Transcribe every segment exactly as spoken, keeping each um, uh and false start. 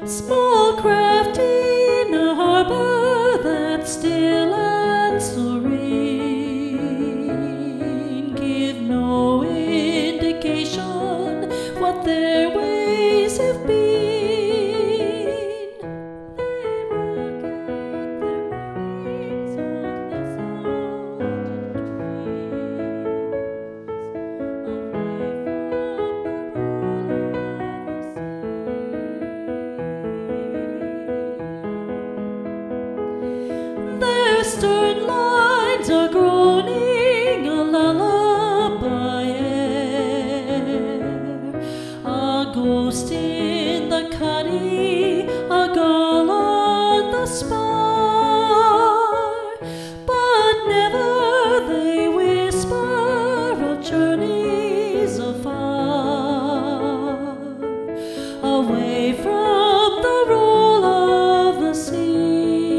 Small craft in a harbor that's still and serene, give no indication what their ways have been. They work out their wings on the salted Their stern lines are groaning a lullaby air, a ghost in the cuddy, a gull on the spar, but never they whisper of journeys afar, away from the roll of the sea.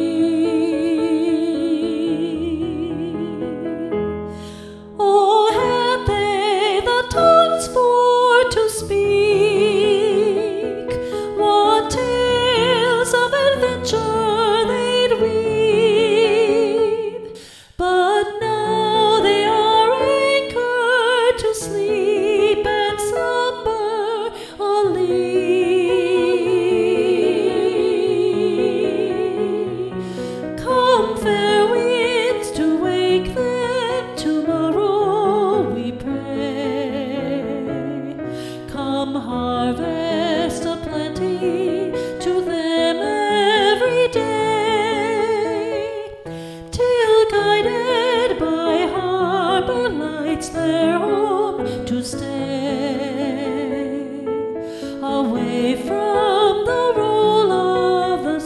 Harvest a plenty to them every day, till guided by harbor lights their home to stay, away from the roll of the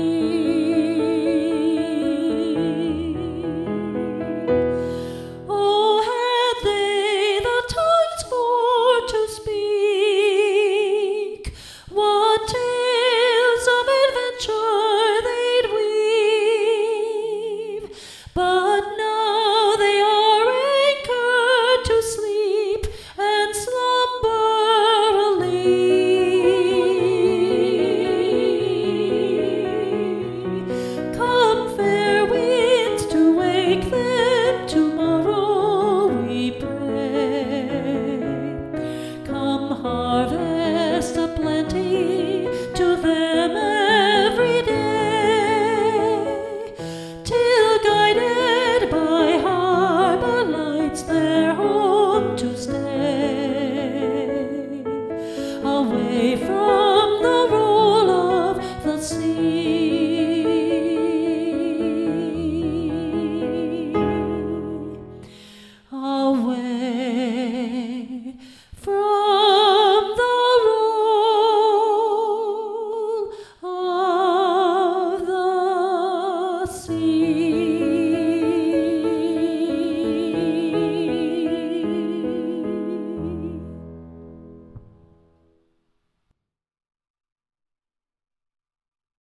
sea. Oh, had they the tongues for to speak tales of adventure they'd weave, but now they are anchored to sleep and slumberily. Come fair winds to wake them tomorrow, we pray. Come harvest a plenty to them every day, till guided by harbor lights their home to stay, away from